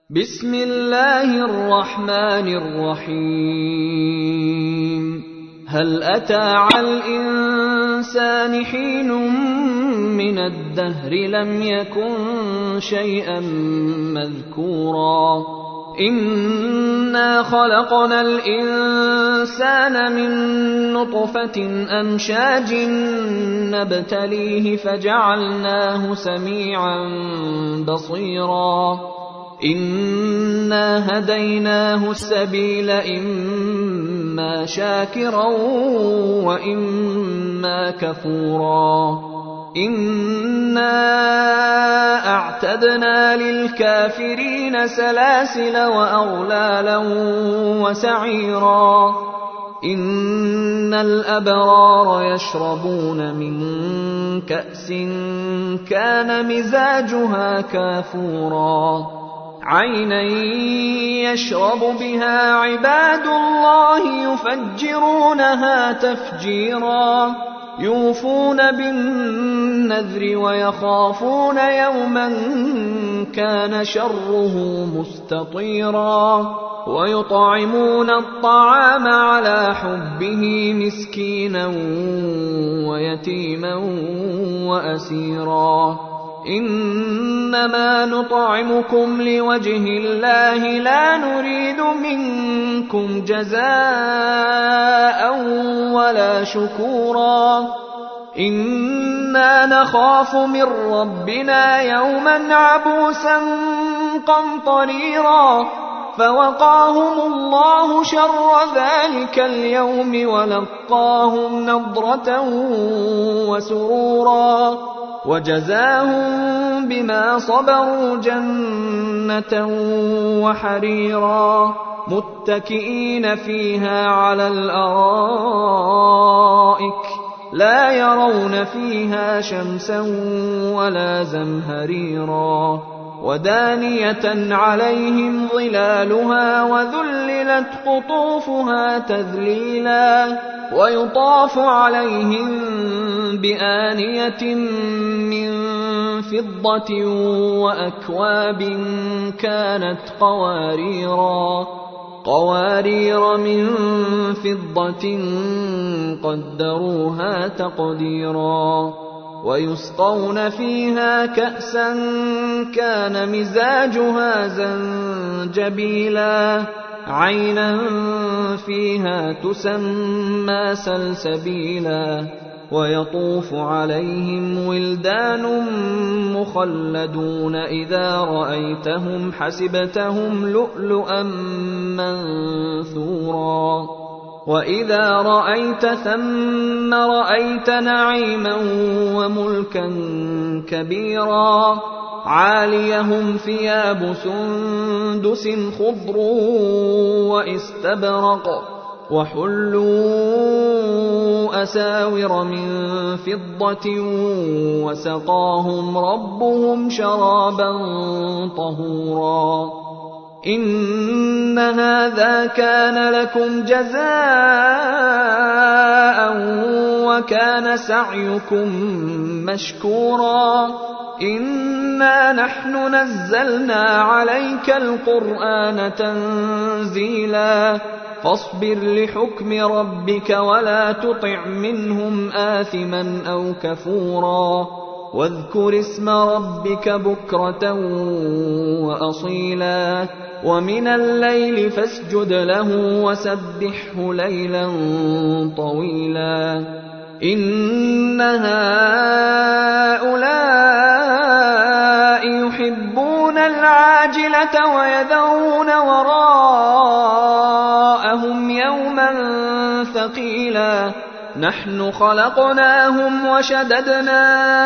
بسم الله الرحمن الرحيم هل أتى على الإنسان حين من الدهر لم يكن شيئا مذكورا إنا خلقنا الإنسان من نطفة أمشاج نبتليه فجعلناه سميعا بصيرا إنا هديناه السبيل إما شاكرا وإما كفورا إنا أعتدنا للكافرين سلاسل وأغلالا وسعيرا إن الأبرار يشربون من كأس كان مزاجها كافورا عينا يشرب بها عباد الله يفجرونها تفجيرا يوفون بالنذر ويخافون يوما كان شره مستطيرا ويطعمون الطعام على حبه مسكينا ويتيما وأسيرا إنما نطعمكم لوجه الله لا نريد منكم جزاء ولا شكورا إنا نخاف من ربنا يوما عبوسا قمطريرا فوقاهم الله شر ذلك اليوم ولقاهم نضرة وسرورا وجزاهم بما صبروا جنة وحريرا متكئين فيها على الأرائك لا يرون فيها شمسا ولا زمهريرا ودانية عليهم ظلالها وذللت قطوفها تذليلا ويطاف عليهم بآنية من فضة وأكواب كانت قوارير من فضة قدروها تقديرا ويسقون فيها كأسا كان مزاجها زنجبيلا عينا فيها تسمى سلسبيلا ويطوف عليهم ولدان مخلدون إذا رأيتهم حسبتهم لؤلؤا منثورا وإذا رأيت ثم رأيت نعيما وملكا كبيرا عاليهم ثياب سندس خضر واستبرق وحلوا أساور من فضة وسقاهم ربهم شرابا طهورا إن هذا كان لكم جزاء وكان سعيكم مشكورا إنا نحن نزلنا عليك القرآن تنزيلا فاصبر لحكم ربك ولا تطع منهم آثما أو كفورا واذكر اسم ربك بكرة وأصيلا ومن الليل فاسجد له وسبحه ليلا طويلا إن هؤلاء يحبون العاجلة ويذرون وراءهم يوما ثقيلا نحن خلقناهم وشددنا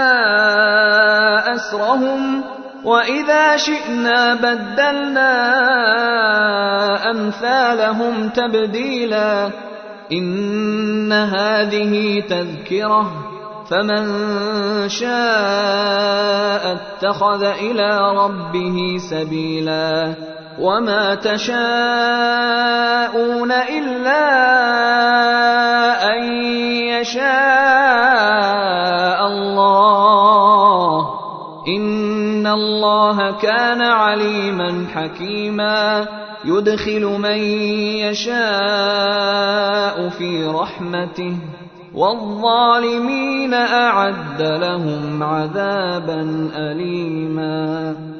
أسرهم وإذا شئنا بدلنا أمثالهم تبديلا إن هذه تذكرة فمن شاء اتخذ إلى ربه سبيلا وما تشاءون إلا أن يشاء الله إن إن الله كان عليما حكيما يدخل من يشاء في رحمته والظالمين أعد لهم عذابا أليما.